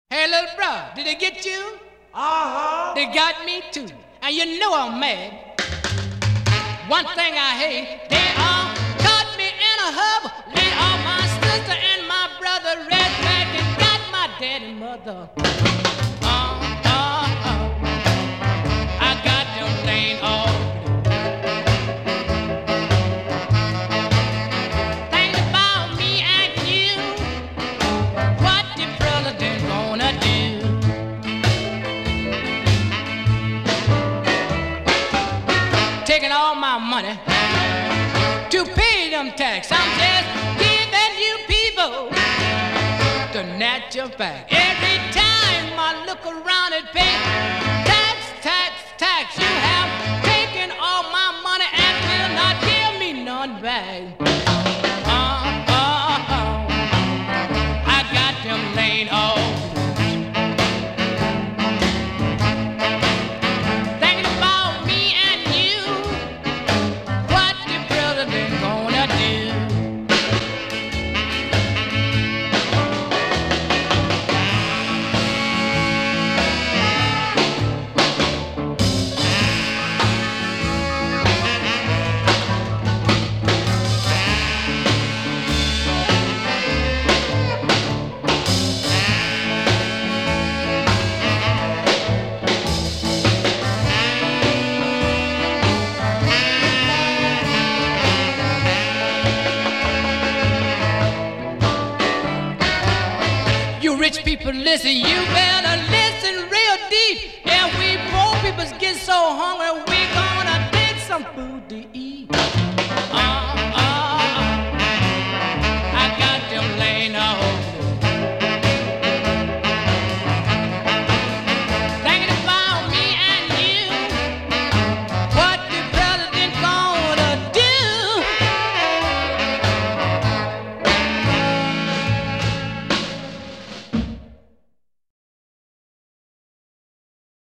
Hey, little bro, did they get you? Uh-huh. They got me too. And you know I'm mad. One thing I hate, they all caught me in a hub. Lay off my sister and my brother, red back and got my daddy and mother. I got them laying off. Think about me and you. What the president gonna do? Taking all my money to pay them tax. I'm just giving you people the natural fact. Every time I look around and pay tax, tax, tax, you have taken all my money and will not give me none back. I got them laying off. Thinking about me and you, what the president gonna do? You rich people, listen, you better listen real deep. If we poor people get so hungry, we gonna take some food to eat.